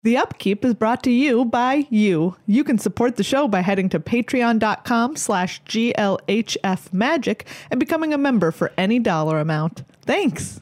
The Upkeep is brought to you by you. You can support the show by heading to patreon.com/GLHFmagic and becoming a member for any dollar amount. Thanks.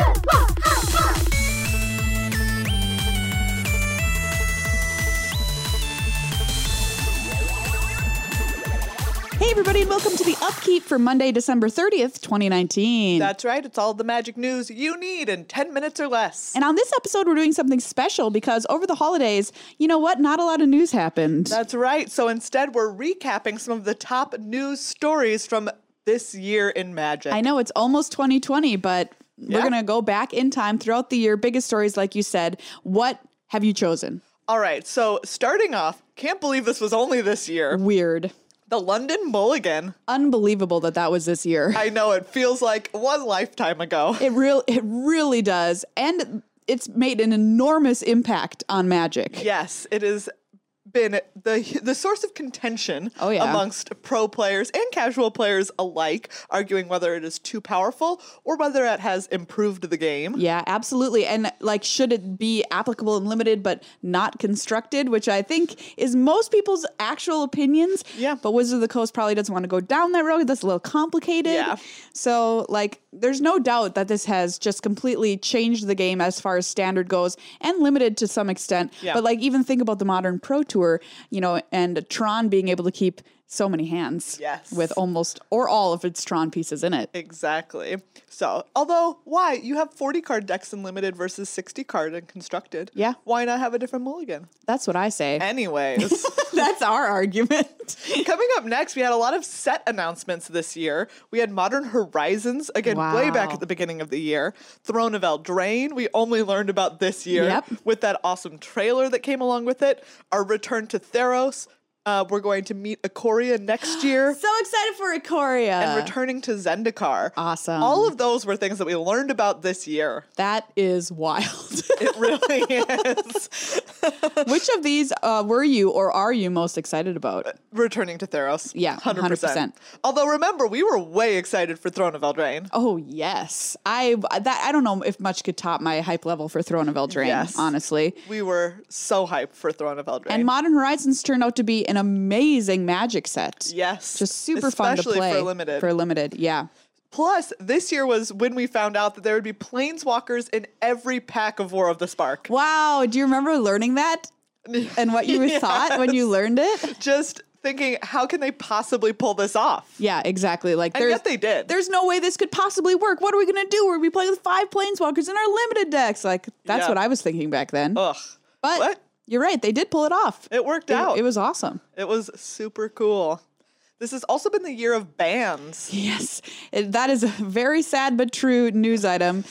Hey everybody, and welcome to The Upkeep for Monday, December 30th, 2019. That's right. It's all the magic news you need in 10 minutes or less. And on this episode, we're doing something special because over the holidays, you know what? Not a lot of news happened. That's right. So instead, we're recapping some of the top news stories from this year in magic. I know it's almost 2020, but we're going to go back in time throughout the year. Biggest stories, like you said. What have you chosen? All right. So starting off, can't believe this was only this year. Weird. The London Mulligan. Unbelievable that was this year. I know, it feels like one lifetime ago. It really does. And it's made an enormous impact on Magic. Yes, it has been the source of contention amongst pro players and casual players alike, arguing whether it is too powerful or whether it has improved the game. Yeah, absolutely. And like, should it be applicable and limited but not constructed, which I think is most people's actual opinions. Yeah. But Wizard of the Coast probably doesn't want to go down that road. That's a little complicated. Yeah. So like, there's no doubt that this has just completely changed the game as far as standard goes and limited to some extent. Yeah. But like, even think about the modern Pro Tour, you know, and Tron being able to keep so many hands. Yes. With almost or all of its Tron pieces in it. Exactly. So, although, why? You have 40 card decks in limited versus 60 card in constructed. Yeah. Why not have a different mulligan? That's what I say. Anyways. That's our argument. Coming up next, we had a lot of set announcements this year. We had Modern Horizons, again, way back at the beginning of the year. Throne of Eldraine, we only learned about this year with that awesome trailer that came along with it. Our return to Theros. We're going to meet Ikoria next year. So excited for Ikoria. And returning to Zendikar. Awesome. All of those were things that we learned about this year. That is wild. It really is. Which of these were you or are you most excited about? Returning to Theros. Yeah, 100%. Although remember, we were way excited for Throne of Eldraine. Oh, yes. I don't know if much could top my hype level for Throne of Eldraine, honestly. We were so hyped for Throne of Eldraine. And Modern Horizons turned out to be an amazing Magic set. Yes. Just super fun to play. For limited, yeah. Plus, this year was when we found out that there would be planeswalkers in every pack of War of the Spark. Wow. Do you remember learning that? And what you thought when you learned it? Just thinking, how can they possibly pull this off? Yeah, exactly. Like, and yet they did. There's no way this could possibly work. What are we going to do? We're going to be playing with 5 planeswalkers in our limited decks. Like, that's what I was thinking back then. Ugh. But you're right. They did pull it off. It worked out. It was awesome. It was super cool. This has also been the year of bans. Yes. That is a very sad but true news item.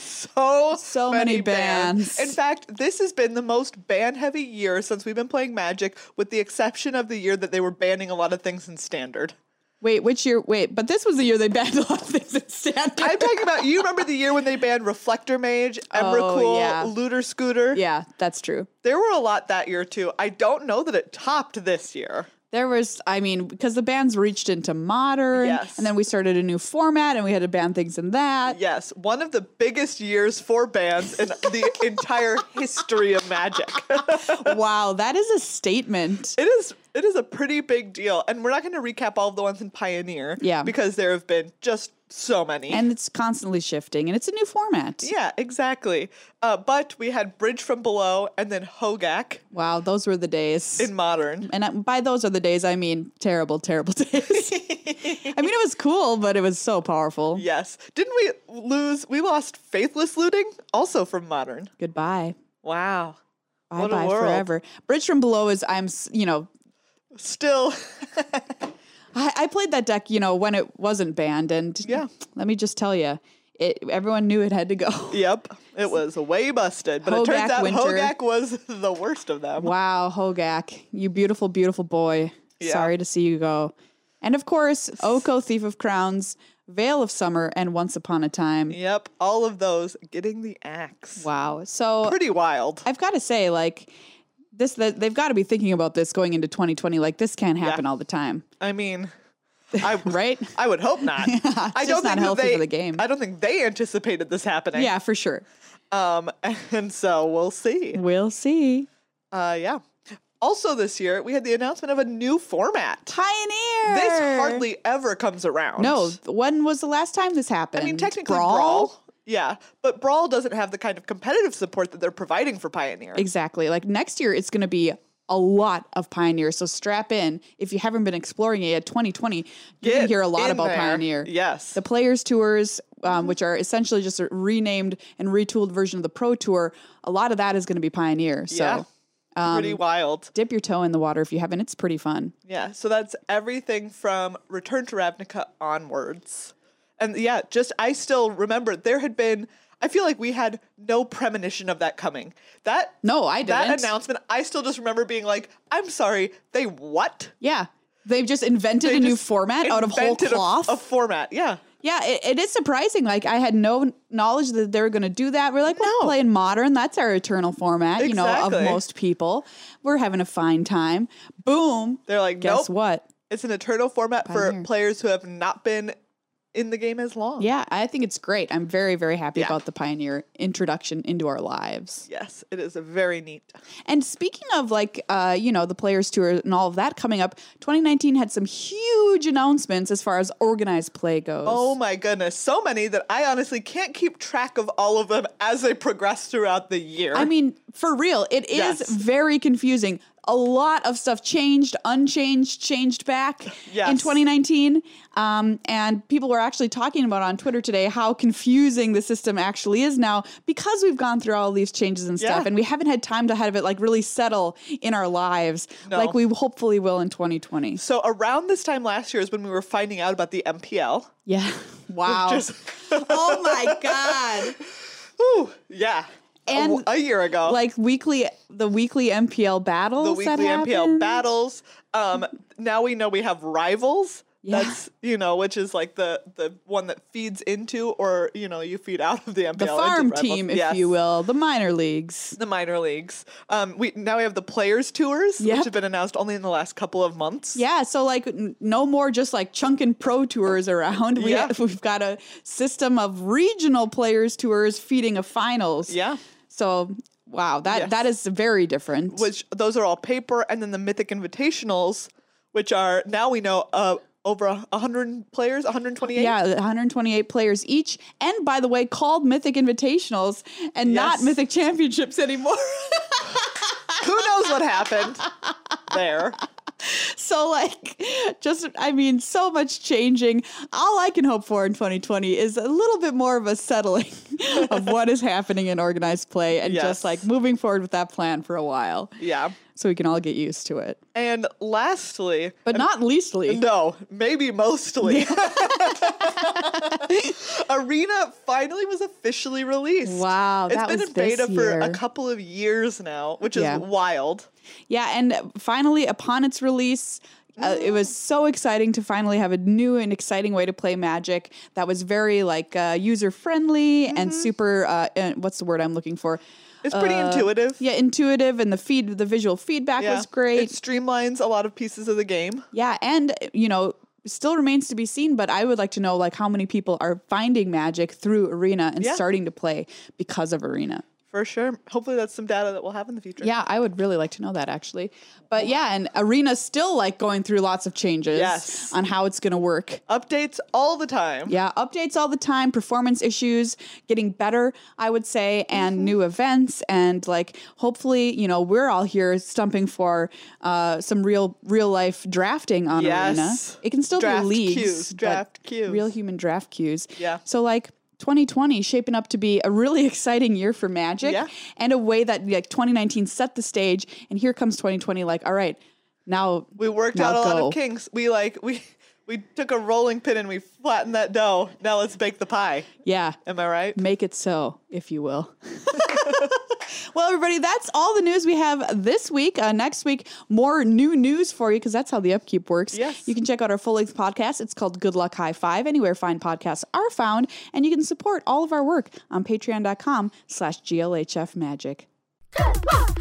So many bans. In fact, this has been the most ban-heavy year since we've been playing Magic, with the exception of the year that they were banning a lot of things in Standard. Wait, which year? Wait, but this was the year they banned a lot of things in Standard. I'm talking about, you remember the year when they banned Reflector Mage, Emrakul, Looter Scooter? Yeah, that's true. There were a lot that year, too. I don't know that it topped this year. There was, I mean, because the bans reached into Modern, and then we started a new format, and we had to ban things in that. Yes, one of the biggest years for bans in the entire history of Magic. Wow, that is a statement. It is a pretty big deal, and we're not going to recap all of the ones in Pioneer, because there have been just so many. And it's constantly shifting, and it's a new format. Yeah, exactly. But we had Bridge from Below and then Hogak. Wow, those were the days. In Modern. And by those are the days, I mean terrible, terrible days. I mean, it was cool, but it was so powerful. Yes. Didn't we lost Faithless Looting, also from Modern. Goodbye. Wow. Bye-bye forever. Bridge from Below is, still... I played that deck, when it wasn't banned, and let me just tell you, everyone knew it had to go. Yep, it was way busted, but it turns out Hogak was the worst of them. Wow, Hogak, you beautiful, beautiful boy. Yeah. Sorry to see you go. And of course, Oko, Thief of Crowns, Veil of Summer, and Once Upon a Time. Yep, all of those getting the axe. Wow, so pretty wild. I've got to say, they've got to be thinking about this going into 2020. Like, this can't happen all the time. I mean, right? I would hope not. I don't think healthy for the game. I don't think they anticipated this happening. Yeah, for sure. And so we'll see. We'll see. Yeah. Also this year, we had the announcement of a new format. Pioneer! This hardly ever comes around. No, when was the last time this happened? I mean, technically Brawl. Yeah, but Brawl doesn't have the kind of competitive support that they're providing for Pioneer. Exactly. Like next year, it's going to be a lot of Pioneer. So strap in. If you haven't been exploring it yet, 2020, you can hear a lot about Pioneer. Yes. The Players Tours, which are essentially just a renamed and retooled version of the Pro Tour, a lot of that is going to be Pioneer. So. Yeah. Pretty wild. Dip your toe in the water if you haven't. It's pretty fun. Yeah, so that's everything from Return to Ravnica onwards. And yeah, I still remember there had been, I feel like we had no premonition of that coming. No, I didn't. That announcement, I still just remember being like, I'm sorry, they what? Yeah. They've just invented a new format out of whole cloth. A format, yeah. Yeah, it is surprising. Like, I had no knowledge that they were going to do that. We're like, we're playing Modern. That's our eternal format, of most people. We're having a fine time. Boom. They're like, guess what? It's an eternal format for players who have not been in the game as long. Yeah, I think it's great. I'm very, very happy about the Pioneer introduction into our lives. Yes, it is very neat. And speaking of the Players Tour and all of that coming up, 2019 had some huge announcements as far as organized play goes. Oh my goodness. So many that I honestly can't keep track of all of them as they progress throughout the year. I mean, for real, it is very confusing. A lot of stuff changed, unchanged, changed back in 2019. And people were actually talking about on Twitter today how confusing the system actually is now because we've gone through all these changes and stuff. And we haven't had time to have it really settle in our lives like we hopefully will in 2020. So around this time last year is when we were finding out about the MPL. Yeah. Wow. Oh my God. Ooh, yeah. And a year ago. The weekly MPL battles. The weekly MPL battles. Now we know we have Rivals. Yeah. That's, which is like the one that feeds into or, you feed out of the MPL. The farm team, if you will. The minor leagues. The minor leagues. We have the Players Tours, which have been announced only in the last couple of months. Yeah, so no more just chunking pro tours around. We've got a system of regional Players Tours feeding a finals. Yeah. So, wow, that is very different. Which those are all paper, and then the Mythic Invitationals, which are, now we know, over 100 players, 128? Yeah, 128 players each. And by the way, called Mythic Invitationals and not Mythic Championships anymore. Who knows what happened there? So so much changing. All I can hope for in 2020 is a little bit more of a settling of what is happening in organized play and just moving forward with that plan for a while. Yeah. So we can all get used to it. And lastly, but not leastly. No, maybe mostly. Arena finally was officially released. Wow, it's been in beta for a couple of years now, which is wild. Yeah, and finally, upon its release, it was so exciting to finally have a new and exciting way to play Magic that was very user-friendly and super, what's the word I'm looking for? It's pretty intuitive. Yeah, intuitive, and the visual feedback was great. It streamlines a lot of pieces of the game. Yeah, and, still remains to be seen, but I would like to know how many people are finding Magic through Arena and starting to play because of Arena. For sure. Hopefully that's some data that we'll have in the future. Yeah, I would really like to know that, actually. But yeah, and Arena's still going through lots of changes on how it's going to work. Updates all the time. Yeah, updates all the time, performance issues getting better, I would say, and new events. And hopefully, we're all here stumping for some real life drafting on Arena. It can still draft be leagues. Queues, draft queues. Real human draft queues. Yeah. So 2020 shaping up to be a really exciting year for Magic and a way that 2019 set the stage, and here comes 2020 all right, now we worked out a lot of kinks. We took a rolling pin and we flattened that dough. Now let's bake the pie. Yeah. Am I right? Make it so, if you will. Well, everybody, that's all the news we have this week. Next week, more new news for you because that's how the upkeep works. Yes. You can check out our full-length podcast. It's called Good Luck High Five, anywhere fine podcasts are found. And you can support all of our work on patreon.com/GLHF Magic. Good luck!